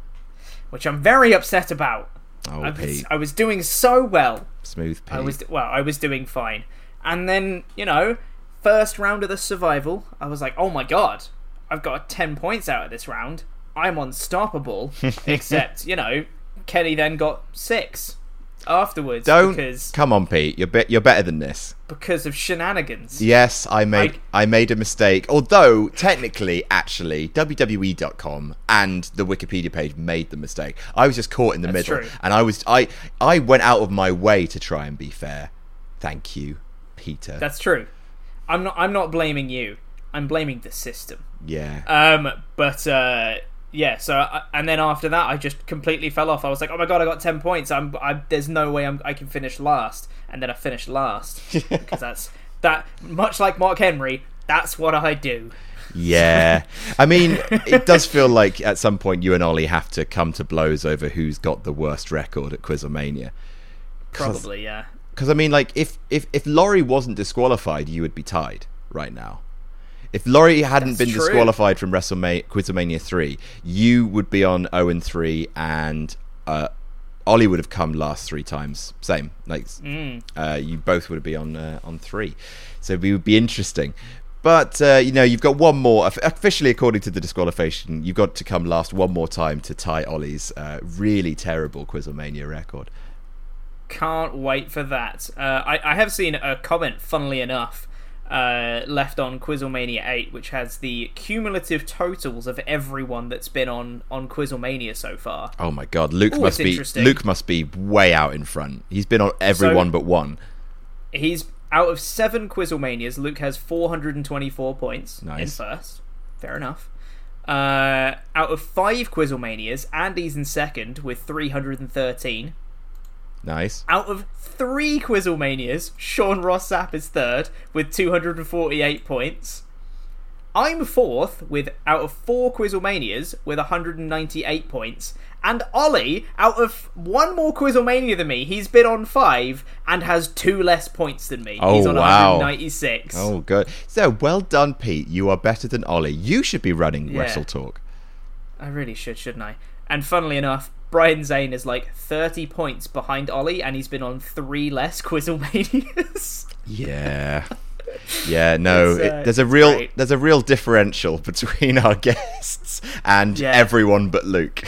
which I'm very upset about. Oh, I was, Pete. I was doing so well. Smooth Pete. I was well. I was doing fine, and then you know, first round of the survival, I was like, oh my god, I've got ten points out of this round. I'm unstoppable. Except you know. Kenny then got six afterwards. Don't because, come on, Pete. You're be- you're better than this. Because of shenanigans. Yes, I made I, I made a mistake. Although technically, actually, W W E dot com and the Wikipedia page made the mistake. I was just caught in the That's middle, true. and I was I I went out of my way to try and be fair. Thank you, Peter. That's true. I'm not. I'm not blaming you. I'm blaming the system. Yeah. Um. But. Uh. Yeah, so I, and then after that, I just completely fell off. I was like, "Oh my god, I got ten points! I'm, I, there's no way I'm, I can finish last." And then I finished last because that's that. Much like Mark Henry, that's what I do. Yeah, I mean, it does feel like at some point you and Ollie have to come to blows over who's got the worst record at Quizlemania. Probably, yeah. Because I mean, like, if if if Laurie wasn't disqualified, you would be tied right now. If Laurie hadn't That's been true. disqualified from WrestleMania Quizlemania three, you would be on oh and three, and uh, Ollie would have come last three times. Same, like mm. uh, you both would be on uh, on three, so it would be interesting. But uh, you know, you've got one more. Officially, according to the disqualification, you've got to come last one more time to tie Ollie's uh, really terrible Quizlemania record. Can't wait for that. Uh, I, I have seen a comment, funnily enough. Uh, left on Quizlemania eight, which has the cumulative totals of everyone that's been on, on Quizlemania so far. Oh my god, Luke Ooh, must be Luke must be way out in front. He's been on everyone so, but one. He's out of seven Quizlemanias. Luke has four hundred twenty-four points nice. in first. Fair enough. Uh, out of five Quizlemanias, Andy's in second with three hundred thirteen. Nice. Out of three Quizlemanias, Sean Ross Sapp is third with two hundred forty-eight points. I'm fourth with out of four Quizlemanias with one hundred ninety-eight points. And Ollie, out of one more Quizlemania than me, he's been on five and has two less points than me. Oh, he's on wow. one hundred ninety-six. Oh, good. So, well done, Pete. You are better than Ollie. You should be running yeah. Wrestle Talk. I really should, shouldn't I? And funnily enough, Brian Zane is like thirty points behind Ollie, and he's been on three less Quizlemanias. Yeah, yeah. No, uh, it, there's a real great. there's a real differential between our guests and yeah. everyone but Luke.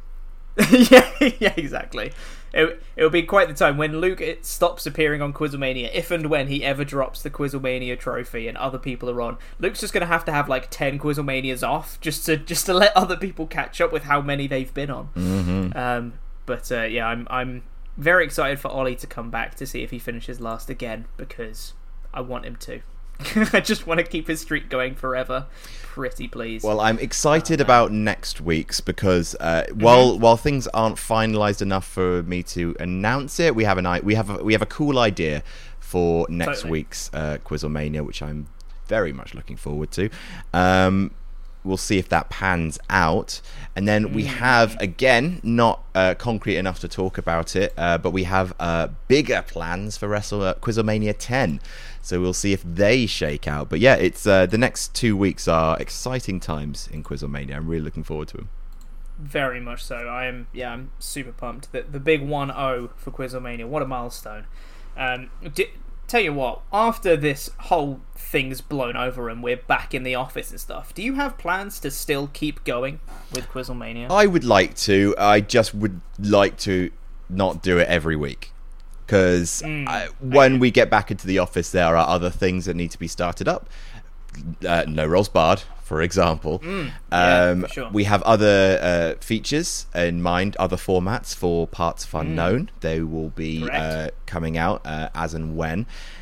yeah, yeah, exactly. It, it'll be quite the time when Luke it stops appearing on Quizlemania, if and when he ever drops the Quizlemania trophy and other people are on. Luke's just going to have to have like ten Quizlemanias off just to just to let other people catch up with how many they've been on. Mm-hmm. Um, but uh, yeah, I'm I'm very excited for Ollie to come back to see if he finishes last again, because I want him to. I just want to keep his streak going forever. Pretty please. Well, I'm excited oh, about next week's because uh, mm-hmm. while while things aren't finalised enough for me to announce it, we have an we have a, we have a cool idea for next totally. week's uh, Quizlemania, which I'm very much looking forward to. Um, we'll see if that pans out, and then we have again not uh, concrete enough to talk about it, uh, but we have uh, bigger plans for Wrestle uh, Quizlemania ten. So we'll see if they shake out. But yeah, it's uh, the next two weeks are exciting times in Quizlemania. I'm really looking forward to them. Very much so. I am. Yeah, I'm super pumped. The, the big one oh for Quizlemania. What a milestone. Um, d- tell you what, after this whole thing's blown over and we're back in the office and stuff, do you have plans to still keep going with Quizlemania? I would like to. I just would like to not do it every week. Because mm, when we get back into the office, there are other things that need to be started up. uh, No Rolls Barred, for example. Mm, yeah, um, for sure. We have other uh, features in mind, other formats for Parts of Unknown. Mm. They will be uh, coming out uh, as and when.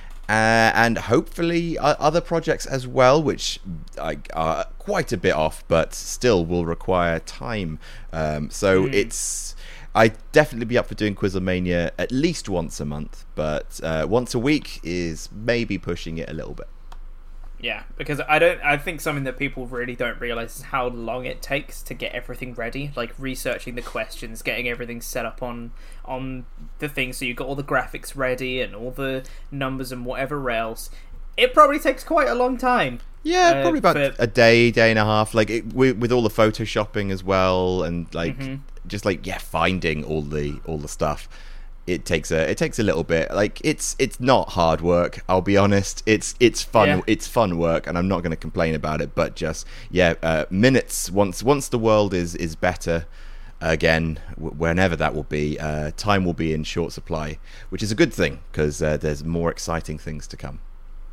Uh, and hopefully uh, other projects as well, which uh, are quite a bit off, but still will require time. Um, so mm. it's... I'd definitely be up for doing Quizlemania at least once a month, but uh, once a week is maybe pushing it a little bit. Yeah, because I don't. I think something that people really don't realize is how long it takes to get everything ready. Like researching the questions, getting everything set up on on the thing, so you've got all the graphics ready and all the numbers and whatever else. It probably takes quite a long time. Yeah, uh, probably about for... a day, day and a half. Like it, with, with all the photoshopping as well, and like mm-hmm. just like yeah, finding all the all the stuff. It takes a it takes a little bit. Like it's it's not hard work. I'll be honest. It's it's fun. Yeah. It's fun work, and I'm not going to complain about it. But just yeah, uh, minutes. Once once the world is is better again, w- whenever that will be, uh, time will be in short supply, which is a good thing because uh, there's more exciting things to come.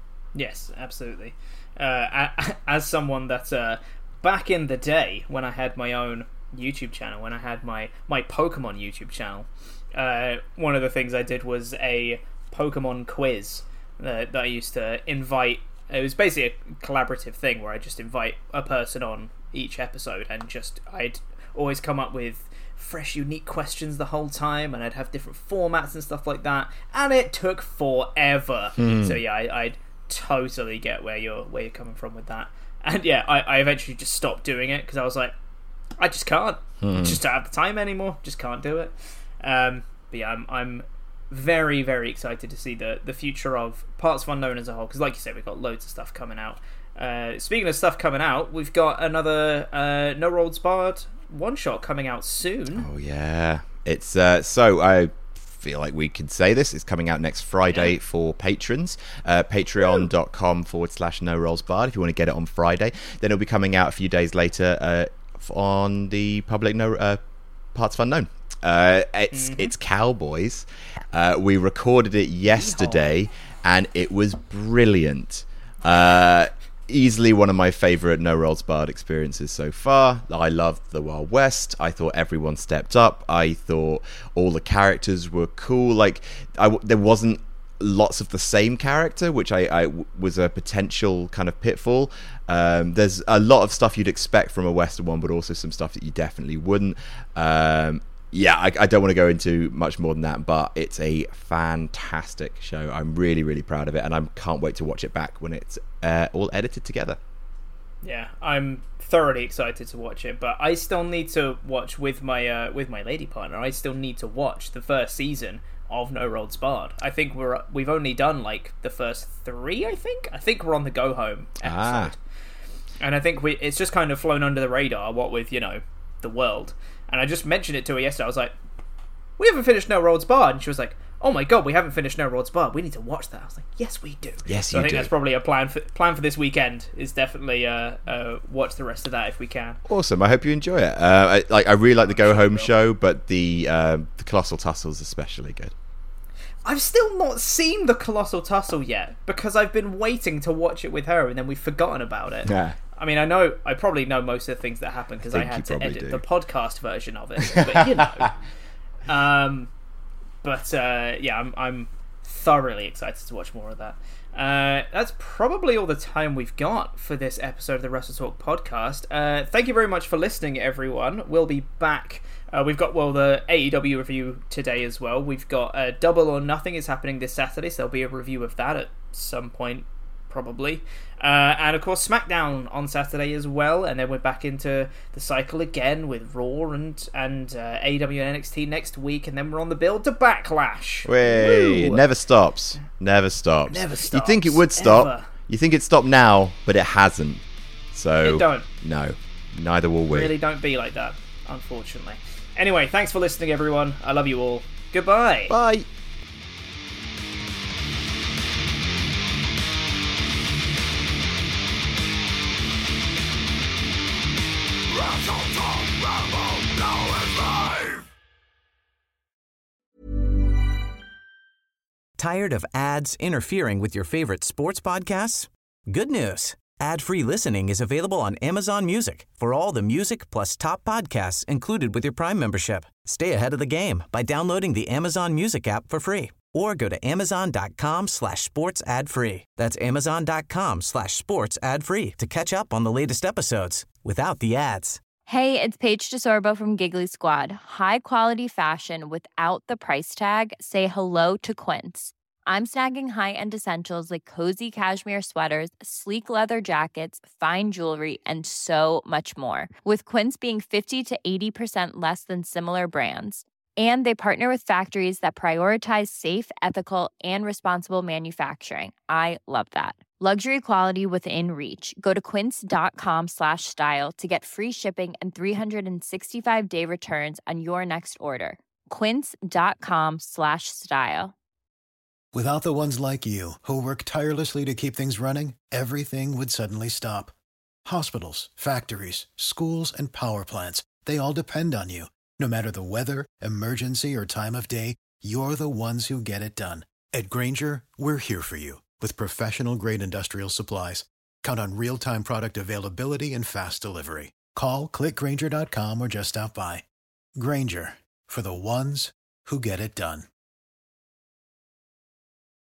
Yes, absolutely. Uh, as someone that uh, back in the day when I had my own YouTube channel, when I had my my Pokemon YouTube channel. Uh, one of the things I did was a Pokemon quiz uh, that I used to invite. It was basically a collaborative thing where I just invite a person on each episode, and just I'd always come up with fresh, unique questions the whole time, and I'd have different formats and stuff like that. And it took forever. Hmm. So yeah, I, I totally get where you're where you're coming from with that. And yeah, I, I eventually just stopped doing it because I was like, I just can't. Hmm. Just don't have the time anymore. Just can't do it. Um, but yeah, I'm I'm very very excited to see the the future of Parts of Unknown as a whole, because like you said, we've got loads of stuff coming out. Uh, speaking of stuff coming out, we've got another uh, No Rolls Barred one shot coming out soon. Oh yeah, it's uh, so I feel like we could say this. It's coming out next Friday yeah. for patrons. Uh, Patreon.com forward slash No Rolls Barred if you want to get it on Friday. Then it'll be coming out a few days later uh, on the public No uh, Parts of Unknown. Uh, it's mm-hmm. it's Cowboys. Uh, we recorded it yesterday, Yeehaw. and it was brilliant. Uh, easily one of my favourite No Rolls Barred experiences so far. I loved the Wild West. I thought everyone stepped up. I thought all the characters were cool. Like I, there wasn't lots of the same character, which I, I was a potential kind of pitfall. Um, there's a lot of stuff you'd expect from a Western one, but also some stuff that you definitely wouldn't. Um, Yeah, I, I don't want to go into much more than that, but it's a fantastic show. I'm really, really proud of it, and I can't wait to watch it back when it's uh, all edited together. Yeah, I'm thoroughly excited to watch it, but I still need to watch with my uh, with my lady partner. I still need to watch the first season of No Rolls Barred. I think we're we've only done like the first three. I think I think we're on the go home episode, ah. and I think we it's just kind of flown under the radar. What with you know the world. And I just mentioned it to her yesterday. I was like, we haven't finished No Rolls Barred. And she was like, oh my god, we haven't finished No Rolls Barred. We need to watch that. I was like, yes, we do. Yes, so you I think do. that's probably a plan for plan for this weekend, is definitely uh, uh, watch the rest of that if we can. Awesome. I hope you enjoy it. Uh, I, like, I really like the Go Home show, but the, uh, the Colossal Tussle is especially good. I've still not seen the Colossal Tussle yet, because I've been waiting to watch it with her, and then we've forgotten about it. Yeah. I mean, I know, I probably know most of the things that happen because I, I had to edit do. the podcast version of it, but you know. um, but uh, yeah, I'm, I'm thoroughly excited to watch more of that. Uh, that's probably all the time we've got for this episode of the Wrestle Talk podcast. Uh, thank you very much for listening, everyone. We'll be back. Uh, we've got, well, the A E W review today as well. We've got uh, Double or Nothing is happening this Saturday, so there'll be a review of that at some point, probably. Uh, and, of course, SmackDown on Saturday as well, and then we're back into the cycle again with Raw and, and uh, A E W and N X T next week, and then we're on the build to Backlash. Wait, it never stops. Never stops. Never stops. You think it would stop. Ever. You think it'd stop now, but it hasn't. So, it don't. No, neither will we. Really don't be like that, unfortunately. Anyway, thanks for listening, everyone. I love you all. Goodbye. Bye. Tired of ads interfering with your favorite sports podcasts? Good news. Ad-free listening is available on Amazon Music for all the music plus top podcasts included with your Prime membership. Stay ahead of the game by downloading the Amazon Music app for free or go to amazon.com slash sports ad free. That's amazon.com slash sports ad free to catch up on the latest episodes without the ads. Hey, it's Paige DeSorbo from Giggly Squad. High quality fashion without the price tag. Say hello to Quince. I'm snagging high-end essentials like cozy cashmere sweaters, sleek leather jackets, fine jewelry, and so much more. With Quince being fifty to eighty percent less than similar brands. And they partner with factories that prioritize safe, ethical, and responsible manufacturing. I love that. Luxury quality within reach. Go to quince.com slash style to get free shipping and three sixty-five day returns on your next order. Quince.com slash style. Without the ones like you, who work tirelessly to keep things running, everything would suddenly stop. Hospitals, factories, schools, and power plants, they all depend on you. No matter the weather, emergency, or time of day, you're the ones who get it done. At Grainger, we're here for you with professional-grade industrial supplies. Count on real-time product availability and fast delivery. Call, click Grainger dot com, or just stop by. Grainger, for the ones who get it done.